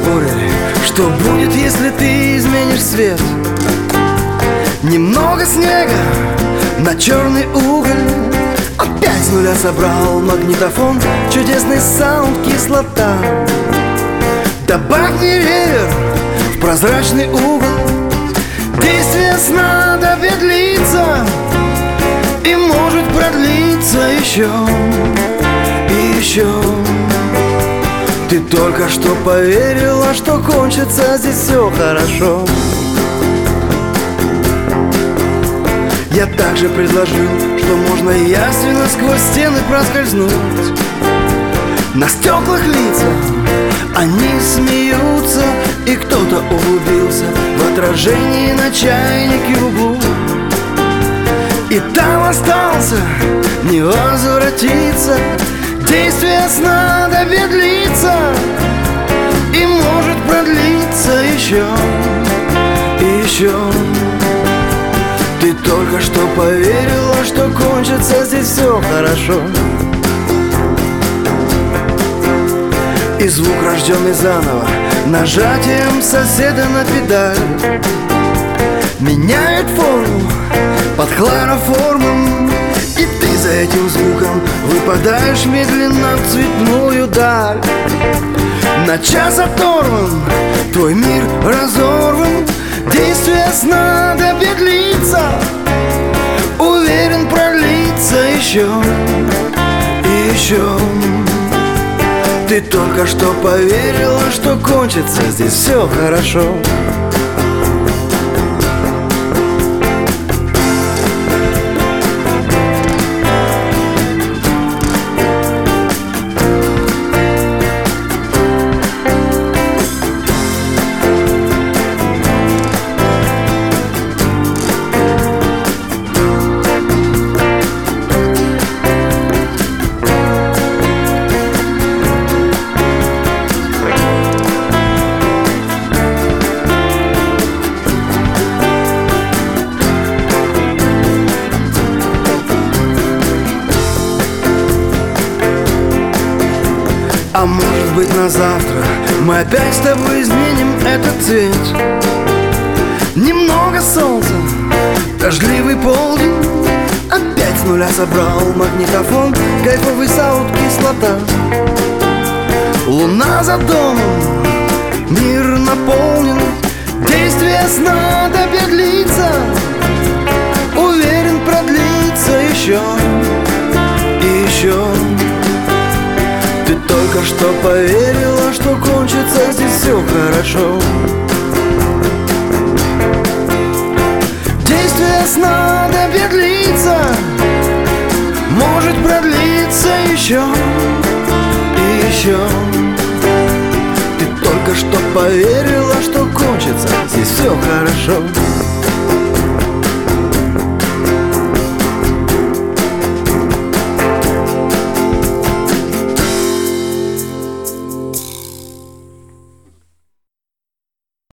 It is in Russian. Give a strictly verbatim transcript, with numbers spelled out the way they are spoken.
спорили, что будет, если ты изменишь свет. Немного снега на черный уголь. Опять с нуля собрал магнитофон. Чудесный саунд, кислота. Добавь ревер в прозрачный угол. Действие сна до длится и может продлиться еще и еще. Ты только что поверила, что кончится здесь все хорошо. Я также предложил, что можно явственно сквозь стены проскользнуть. На стеклах лица они смеются, и кто-то углубился в отражении на чайнике в углу. И там остался не возвратиться. Действие сна до длится и может продлиться еще и еще. Ты только что поверила, что кончится здесь все хорошо. И звук, рожденный заново нажатием соседа на педаль, меняет форму под хлороформом. И ты за этим звуком выпадаешь медленно в цветную даль. На час оторван, твой мир разорван. Действие сна до длится, уверен, пролиться еще и еще. Ты только что поверила, что кончится здесь все хорошо. А может быть, на завтра мы опять с тобой изменим этот цвет. Немного солнца, дождливый полдень. Опять с нуля собрал магнитофон. Кайфовый саунд, кислота. Луна за домом, мир наполнен. Действие сна до длится, уверен, продлится еще и еще. Ты только что поверила, что кончится здесь все хорошо. Действие сна до длится, может продлиться еще и еще. Ты только что поверила, что кончится здесь все хорошо.